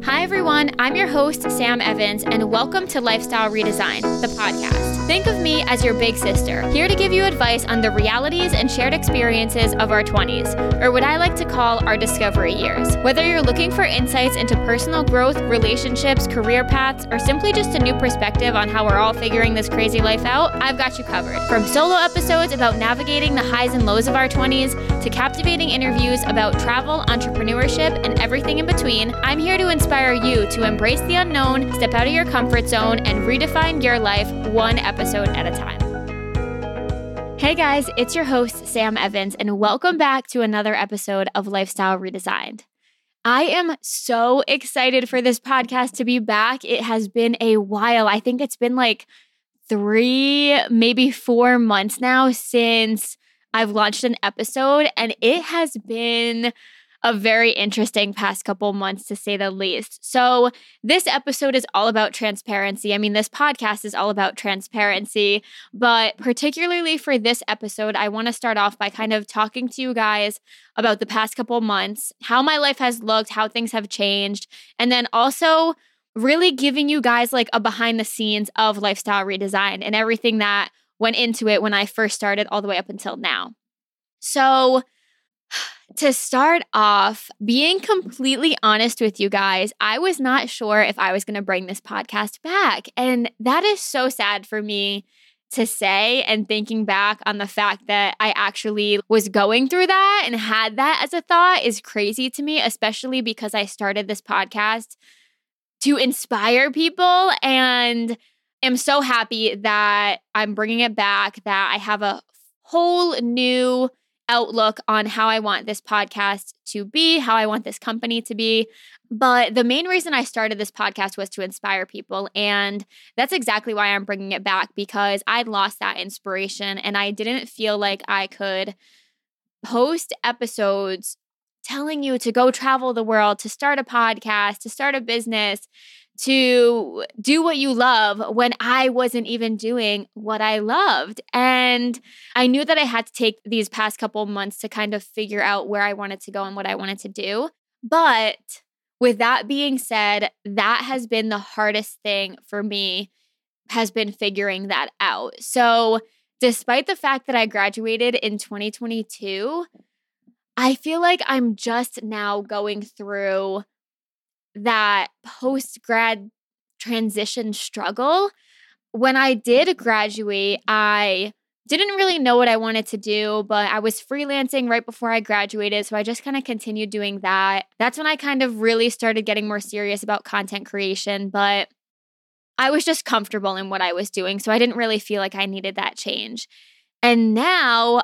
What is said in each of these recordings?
Hi, everyone. I'm your host, Sam Evans, and welcome to Lifestyle Redesign, the podcast. Think of me as your big sister, here to give you advice on the realities and shared experiences of our 20s, or what I like to call our discovery years. Whether you're looking for insights into personal growth, relationships, career paths, or simply just a new perspective on how we're all figuring this crazy life out, I've got you covered. From solo episodes about navigating the highs and lows of our 20s, to captivating interviews about travel, entrepreneurship, and everything in between, I'm here to inspire you to embrace the unknown, step out of your comfort zone, and redefine your life one episode at a time. Hey guys, it's your host, Sam Evans, and welcome back to another episode of Lifestyle Redesigned. I am so excited for this podcast to be back. It has been a while. I think it's been like 3, maybe 4 months now since I've launched an episode, and it has been a very interesting past couple months, to say the least. So this episode is all about transparency. I mean, this podcast is all about transparency, but particularly for this episode, I want to start off by kind of talking to you guys about the past couple months, how my life has looked, how things have changed, and then also really giving you guys like a behind the scenes of Lifestyle Redesign and everything that went into it when I first started all the way up until now. So to start off, being completely honest with you guys, I was not sure if I was going to bring this podcast back. And that is so sad for me to say, and thinking back on the fact that I actually was going through that and had that as a thought is crazy to me, especially because I started this podcast to inspire people, and am so happy that I'm bringing it back, that I have a whole new outlook on how I want this podcast to be, how I want this company to be. But the main reason I started this podcast was to inspire people. And that's exactly why I'm bringing it back, because I'd lost that inspiration and I didn't feel like I could post episodes telling you to go travel the world, to start a podcast, to start a business, to do what you love when I wasn't even doing what I loved. And I knew that I had to take these past couple months to kind of figure out where I wanted to go and what I wanted to do. But with that being said, that has been the hardest thing for me, has been figuring that out. So despite the fact that I graduated in 2022, I feel like I'm just now going through that post-grad transition struggle. When I did graduate, I didn't really know what I wanted to do, but I was freelancing right before I graduated, so I just kind of continued doing that. That's when I kind of really started getting more serious about content creation, but I was just comfortable in what I was doing, so I didn't really feel like I needed that change. And now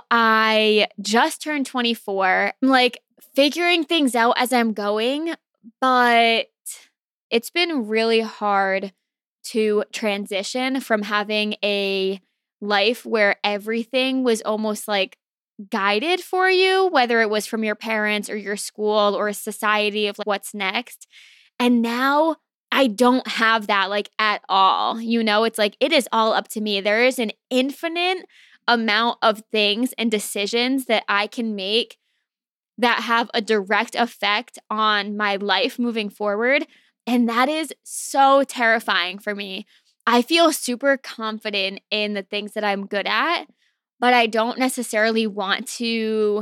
I just turned 24. I'm like figuring things out as I'm going, but it's been really hard to transition from having a life where everything was almost like guided for you, whether it was from your parents or your school or society of like what's next. And now I don't have that like at all. You know, it's like it is all up to me. There is an infinite amount of things and decisions that I can make that have a direct effect on my life moving forward. And that is so terrifying for me. I feel super confident in the things that I'm good at, but I don't necessarily want to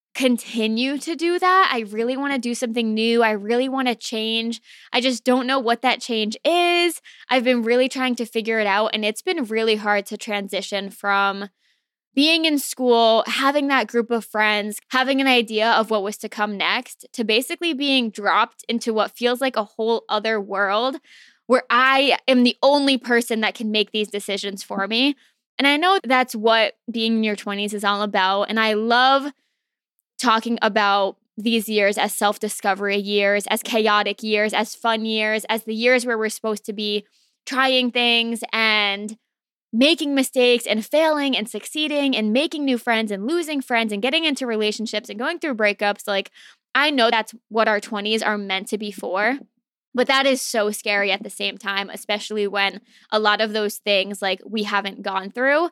continue to do that. I really want to do something new. I really want to change. I just don't know what that change is. I've been really trying to figure it out, and it's been really hard to transition from being in school, having that group of friends, having an idea of what was to come next, to basically being dropped into what feels like a whole other world where I am the only person that can make these decisions for me. And I know that's what being in your 20s is all about. And I love talking about these years as self-discovery years, as chaotic years, as fun years, as the years where we're supposed to be trying things and making mistakes and failing and succeeding and making new friends and losing friends and getting into relationships and going through breakups. Like, I know that's what our 20s are meant to be for, but that is so scary at the same time, especially when a lot of those things like we haven't gone through.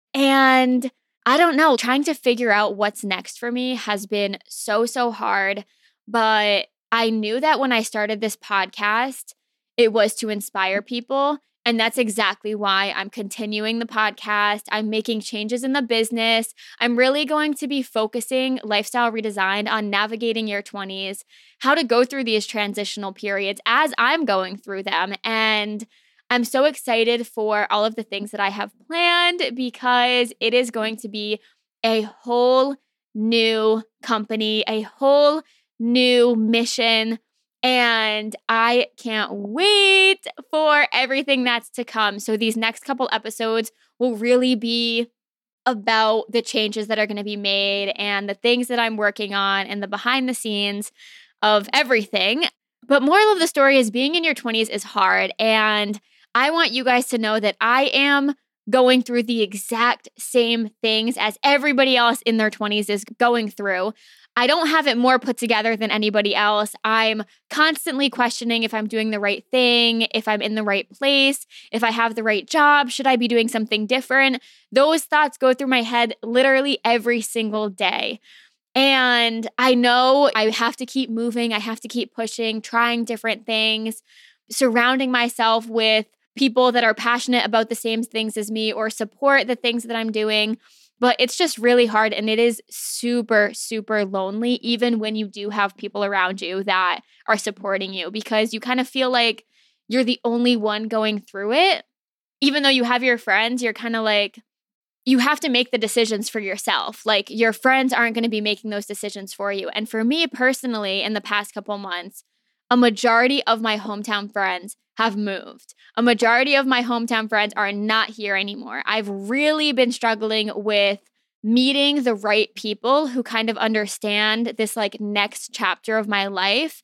And I don't know, trying to figure out what's next for me has been so hard, but I knew that when I started this podcast, it was to inspire people. And that's exactly why I'm continuing the podcast. I'm making changes in the business. I'm really going to be focusing Lifestyle Redesigned on navigating your 20s, how to go through these transitional periods as I'm going through them. And I'm so excited for all of the things that I have planned because it is going to be a whole new company, a whole new mission. And I can't wait for everything that's to come. So these next couple episodes will really be about the changes that are going to be made and the things that I'm working on and the behind the scenes of everything. But moral of the story is being in your 20s is hard. And I want you guys to know that I am going through the exact same things as everybody else in their 20s is going through. I don't have it more put together than anybody else. I'm constantly questioning if I'm doing the right thing, if I'm in the right place, if I have the right job, should I be doing something different? Those thoughts go through my head literally every single day. And I know I have to keep moving. I have to keep pushing, trying different things, surrounding myself with people that are passionate about the same things as me or support the things that I'm doing. But it's just really hard and it is super, super lonely, even when you do have people around you that are supporting you, because you kind of feel like you're the only one going through it. Even though you have your friends, you're kind of like, you have to make the decisions for yourself. Like your friends aren't going to be making those decisions for you. And for me personally, in the past couple months, a majority of my hometown friends have moved. A majority of my hometown friends are not here anymore. I've really been struggling with meeting the right people who kind of understand this like next chapter of my life.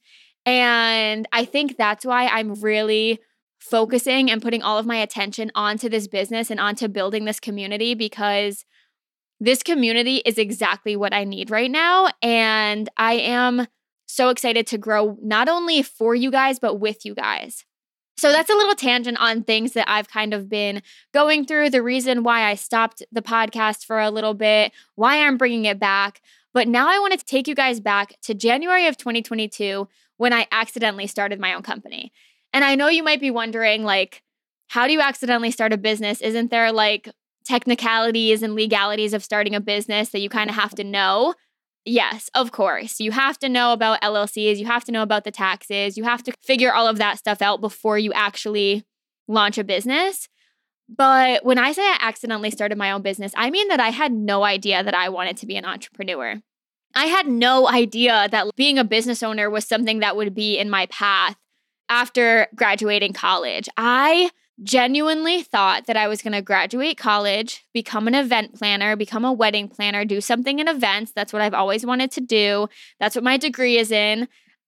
And I think that's why I'm really focusing and putting all of my attention onto this business and onto building this community, because this community is exactly what I need right now. And I am so excited to grow not only for you guys, but with you guys. So that's a little tangent on things that I've kind of been going through, the reason why I stopped the podcast for a little bit, why I'm bringing it back. But now I want to take you guys back to January of 2022 when I accidentally started my own company. And I know you might be wondering, like, how do you accidentally start a business? Isn't there like technicalities and legalities of starting a business that you kind of have to know? Yes, of course. You have to know about LLCs. You have to know about the taxes. You have to figure all of that stuff out before you actually launch a business. But when I say I accidentally started my own business, I mean that I had no idea that I wanted to be an entrepreneur. I had no idea that being a business owner was something that would be in my path after graduating college. I genuinely thought that I was going to graduate college, become an event planner, become a wedding planner, do something in events. That's what I've always wanted to do. That's what my degree is in.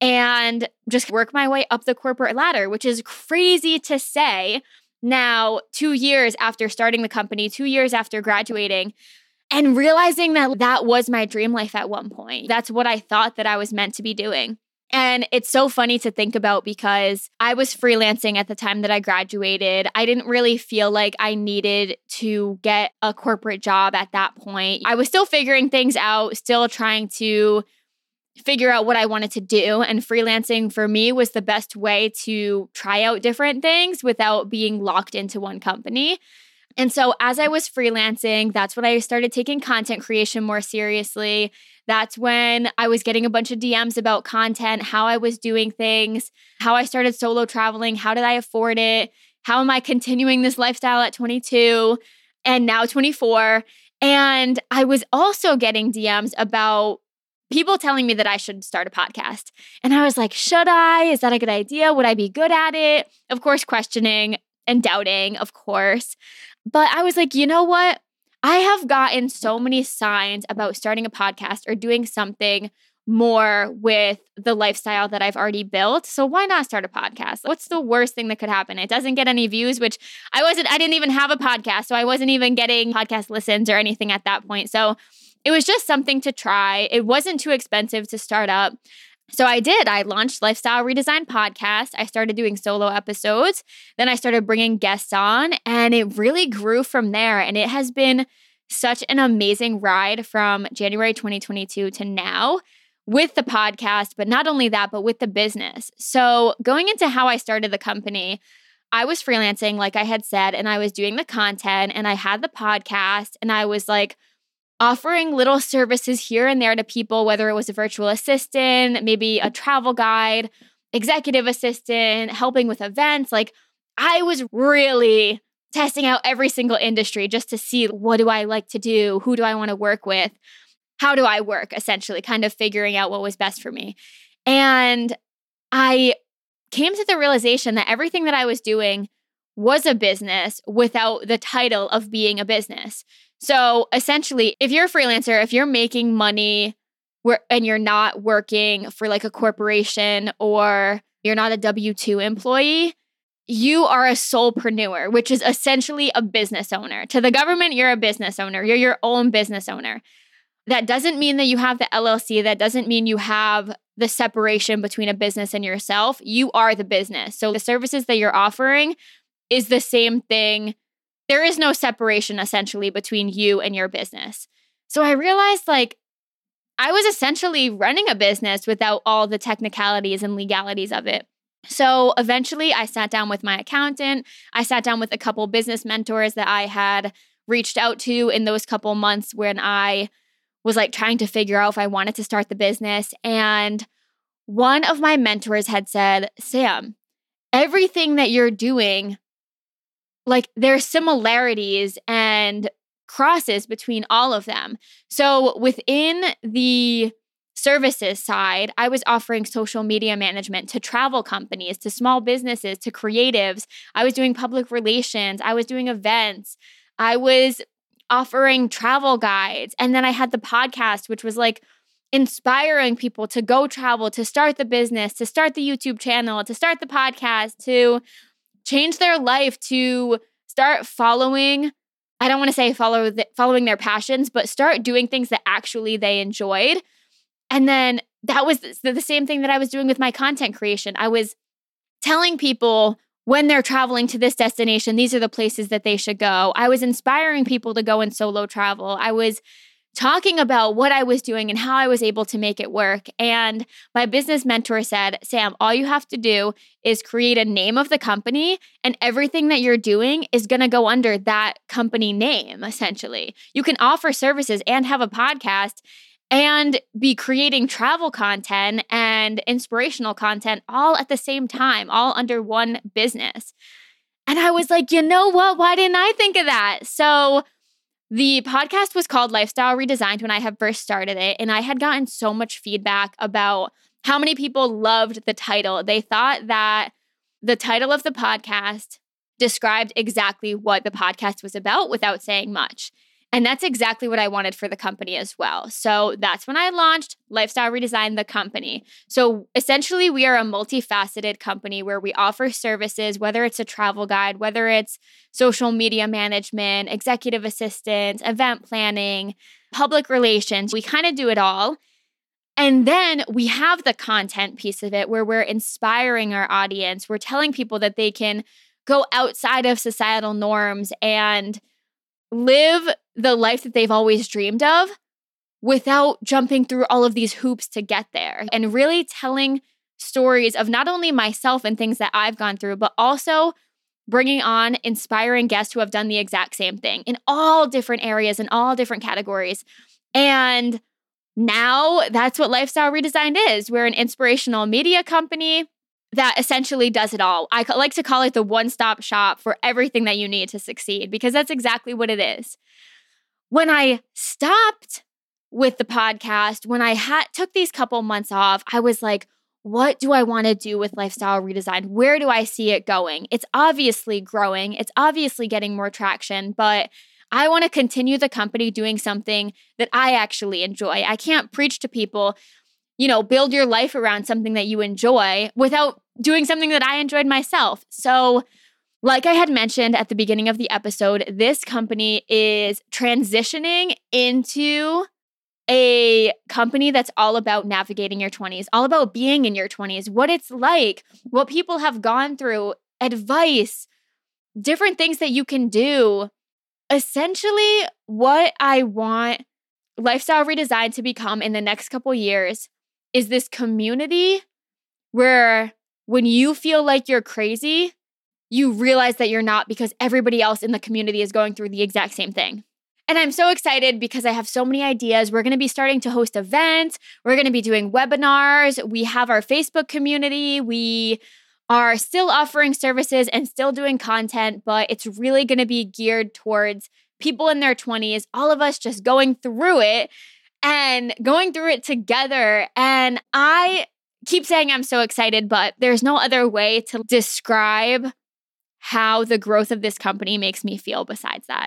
And just work my way up the corporate ladder, which is crazy to say now, 2 years after starting the company, 2 years after graduating, and realizing that that was my dream life at one point. That's what I thought that I was meant to be doing. And it's so funny to think about because I was freelancing at the time that I graduated. I didn't really feel like I needed to get a corporate job at that point. I was still figuring things out, still trying to figure out what I wanted to do. And freelancing for me was the best way to try out different things without being locked into one company. And so as I was freelancing, that's when I started taking content creation more seriously. That's when I was getting a bunch of DMs about content, how I was doing things, how I started solo traveling, how did I afford it, how am I continuing this lifestyle at 22 and now 24. And I was also getting DMs about people telling me that I should start a podcast. And I was like, should I? Is that a good idea? Would I be good at it? Of course, questioning and doubting, of course. But I was like, you know what? I have gotten so many signs about starting a podcast or doing something more with the lifestyle that I've already built. So why not start a podcast? What's the worst thing that could happen? It doesn't get any views, which I didn't even have a podcast. So I wasn't even getting podcast listens or anything at that point. So it was just something to try. It wasn't too expensive to start up. So I did. I launched Lifestyle Redesign Podcast. I started doing solo episodes. Then I started bringing guests on, and it really grew from there. And it has been such an amazing ride from January 2022 to now. with the podcast, but not only that, but with the business. So going into how I started the company, I was freelancing, like I had said, and I was doing the content and I had the podcast and I was like offering little services here and there to people, whether it was a virtual assistant, maybe a travel guide, executive assistant, helping with events. Like I was really testing out every single industry just to see what do I like to do? Who do I want to work with? How do I work? Essentially, kind of figuring out what was best for me. And I came to the realization that everything that I was doing was a business without the title of being a business. So essentially, if you're a freelancer, if you're making money and you're not working for like a corporation or you're not a W-2 employee, you are a solopreneur, which is essentially a business owner. To the government, you're a business owner. You're your own business owner. That doesn't mean that you have the LLC. That doesn't mean you have the separation between a business and yourself. You are the business. So the services that you're offering is the same thing. There is no separation essentially between you and your business. So I realized like I was essentially running a business without all the technicalities and legalities of it. So eventually I sat down with my accountant. I sat down with a couple business mentors that I had reached out to in those couple months when I was like trying to figure out if I wanted to start the business. And one of my mentors had said, Sam, everything that you're doing, like there's similarities and crosses between all of them. So within the services side, I was offering social media management to travel companies, to small businesses, to creatives. I was doing public relations. I was doing events. I was offering travel guides. And then I had the podcast, which was like inspiring people to go travel, to start the business, to start the YouTube channel, to start the podcast, to change their life, to start following, I don't want to say following their passions, but start doing things that actually they enjoyed. And then that was the same thing that I was doing with my content creation. I was telling people when they're traveling to this destination, these are the places that they should go. I was inspiring people to go and solo travel. I was talking about what I was doing and how I was able to make it work. And my business mentor said, Sam, all you have to do is create a name of the company and everything that you're doing is going to go under that company name, essentially. You can offer services and have a podcast and be creating travel content and inspirational content all at the same time, all under one business. And I was like, you know what? Why didn't I think of that? So the podcast was called Lifestyle Redesigned when I had first started it. And I had gotten so much feedback about how many people loved the title. They thought that the title of the podcast described exactly what the podcast was about without saying much. And that's exactly what I wanted for the company as well. So that's when I launched Lifestyle Redesigned, the company. So essentially, we are a multifaceted company where we offer services, whether it's a travel guide, whether it's social media management, executive assistance, event planning, public relations. We kind of do it all. And then we have the content piece of it where we're inspiring our audience. We're telling people that they can go outside of societal norms and live the life that they've always dreamed of without jumping through all of these hoops to get there, and really telling stories of not only myself and things that I've gone through, but also bringing on inspiring guests who have done the exact same thing in all different areas, in all different categories. And now that's what Lifestyle Redesigned is. We're an inspirational media company that essentially does it all. I like to call it the one-stop shop for everything that you need to succeed, because that's exactly what it is. When I stopped with the podcast, when I took these couple months off, I was like, what do I want to do with Lifestyle Redesigned? Where do I see it going? It's obviously growing. It's obviously getting more traction, but I want to continue the company doing something that I actually enjoy. I can't preach to people, build your life around something that you enjoy without doing something that I enjoyed myself. So like I had mentioned at the beginning of the episode, this company is transitioning into a company that's all about navigating your 20s, all about being in your 20s, what it's like, what people have gone through, advice, different things that you can do. Essentially, what I want Lifestyle Redesigned to become in the next couple years is this community where when you feel like you're crazy, you realize that you're not because everybody else in the community is going through the exact same thing. And I'm so excited because I have so many ideas. We're going to be starting to host events. We're going to be doing webinars. We have our Facebook community. We are still offering services and still doing content, but it's really going to be geared towards people in their 20s, all of us just going through it and going through it together. And I keep saying I'm so excited, but there's no other way to describe how the growth of this company makes me feel besides that.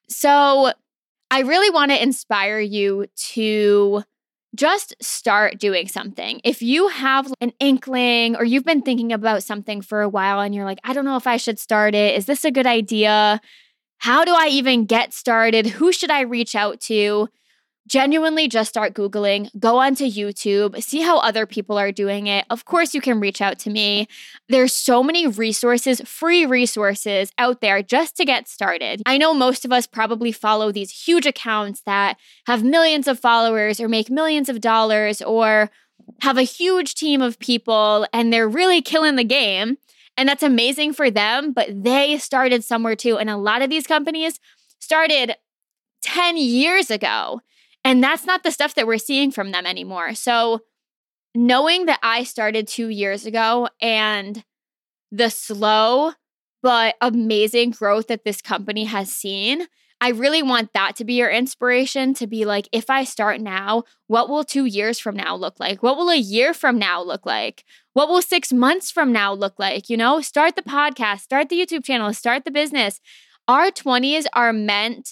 So I really want to inspire you to just start doing something. If you have an inkling or you've been thinking about something for a while and you're like, I don't know if I should start it. Is this a good idea? How do I even get started? Who should I reach out to? Genuinely just start Googling, go onto YouTube, see how other people are doing it. Of course, you can reach out to me. There's so many resources, free resources out there just to get started. I know most of us probably follow these huge accounts that have millions of followers or make millions of dollars or have a huge team of people and they're really killing the game. And that's amazing for them, but they started somewhere too. And a lot of these companies started 10 years ago. And that's not the stuff that we're seeing from them anymore. So knowing that I started 2 years ago and the slow but amazing growth that this company has seen, I really want that to be your inspiration to be like, if I start now, what will 2 years from now look like? What will a year from now look like? What will 6 months from now look like? You know, start the podcast, start the YouTube channel, start the business. Our 20s are meant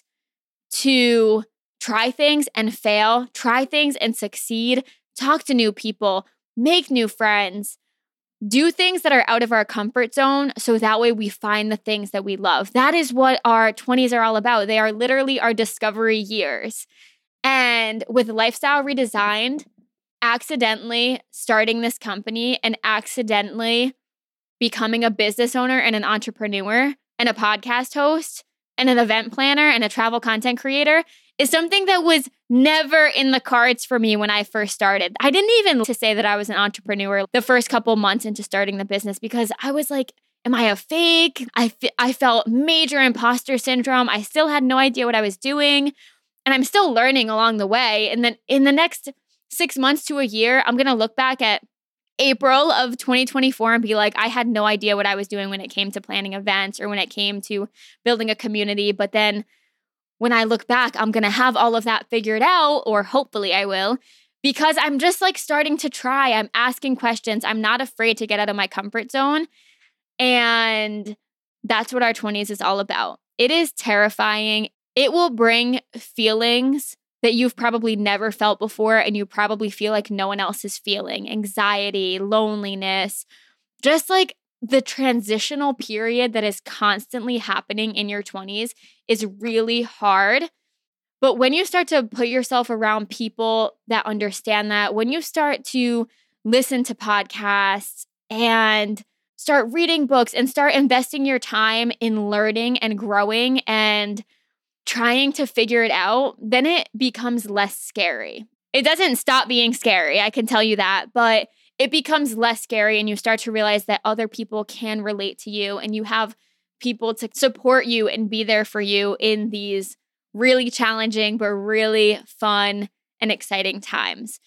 to try things and fail, try things and succeed, talk to new people, make new friends, do things that are out of our comfort zone so that way we find the things that we love. That is what our 20s are all about. They are literally our discovery years. And with Lifestyle Redesigned, accidentally starting this company and accidentally becoming a business owner and an entrepreneur and a podcast host and an event planner and a travel content creator is something that was never in the cards for me when I first started. I didn't even to say that I was an entrepreneur the first couple months into starting the business because I was like, am I a fake? I felt major imposter syndrome. I still had no idea what I was doing. And I'm still learning along the way. And then in the next 6 months to a year, I'm going to look back at April of 2024 and be like, I had no idea what I was doing when it came to planning events or when it came to building a community. But then when I look back, I'm going to have all of that figured out, or hopefully I will, because I'm just like starting to try. I'm asking questions. I'm not afraid to get out of my comfort zone. And that's what our 20s is all about. It is terrifying. It will bring feelings that you've probably never felt before, and you probably feel like no one else is feeling. Anxiety, loneliness, just like the transitional period that is constantly happening in your 20s is really hard. But when you start to put yourself around people that understand that, when you start to listen to podcasts and start reading books and start investing your time in learning and growing and trying to figure it out, then it becomes less scary. It doesn't stop being scary, I can tell you that, but it becomes less scary and you start to realize that other people can relate to you and you have people to support you and be there for you in these really challenging but really fun and exciting times.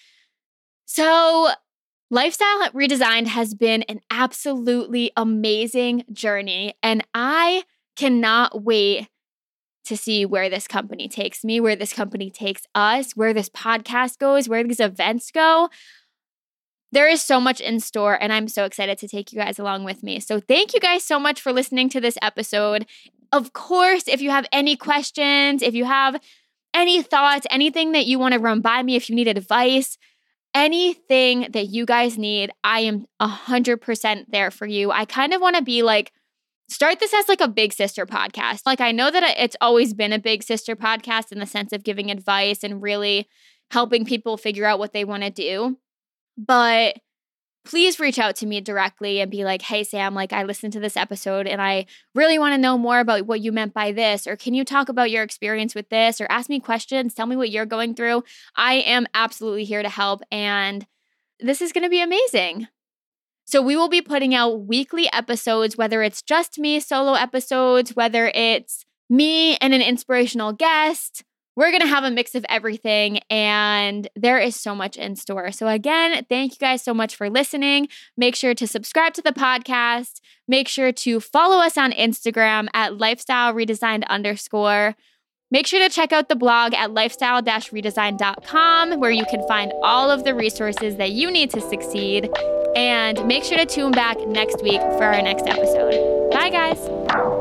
So Lifestyle Redesigned has been an absolutely amazing journey, and I cannot wait to see where this company takes me, where this company takes us, where this podcast goes, where these events go. There is so much in store, and I'm so excited to take you guys along with me. So thank you guys so much for listening to this episode. Of course, if you have any questions, if you have any thoughts, anything that you want to run by me, if you need advice, anything that you guys need, I am 100% there for you. I kind of want to be like, start this as like a big sister podcast. Like, I know that it's always been a big sister podcast in the sense of giving advice and really helping people figure out what they want to do. But please reach out to me directly and be like, hey, Sam, like I listened to this episode and I really want to know more about what you meant by this. Or can you talk about your experience with this? Or ask me questions. Tell me what you're going through. I am absolutely here to help. And this is going to be amazing. So we will be putting out weekly episodes, whether it's just me solo episodes, whether it's me and an inspirational guest. We're going to have a mix of everything, and there is so much in store. So again, thank you guys so much for listening. Make sure to subscribe to the podcast. Make sure to follow us on Instagram at lifestyleredesigned_. Make sure to check out the blog at lifestyle-redesign.com, where you can find all of the resources that you need to succeed. And make sure to tune back next week for our next episode. Bye, guys.